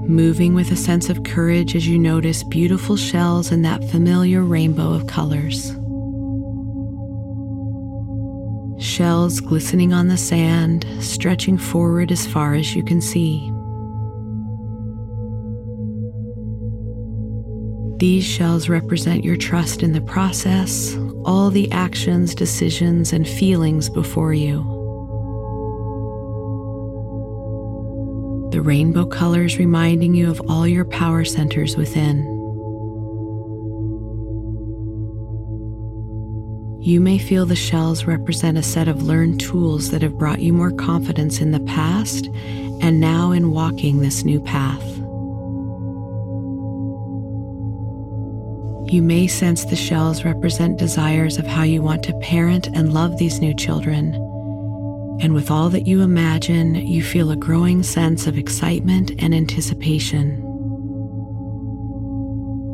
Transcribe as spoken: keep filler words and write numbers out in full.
moving with a sense of courage as you notice beautiful shells in that familiar rainbow of colors. Shells glistening on the sand, stretching forward as far as you can see. These shells represent your trust in the process, all the actions, decisions, and feelings before you. The rainbow colors reminding you of all your power centers within. You may feel the shells represent a set of learned tools that have brought you more confidence in the past and now in walking this new path. You may sense the shells represent desires of how you want to parent and love these new children. And with all that you imagine, you feel a growing sense of excitement and anticipation.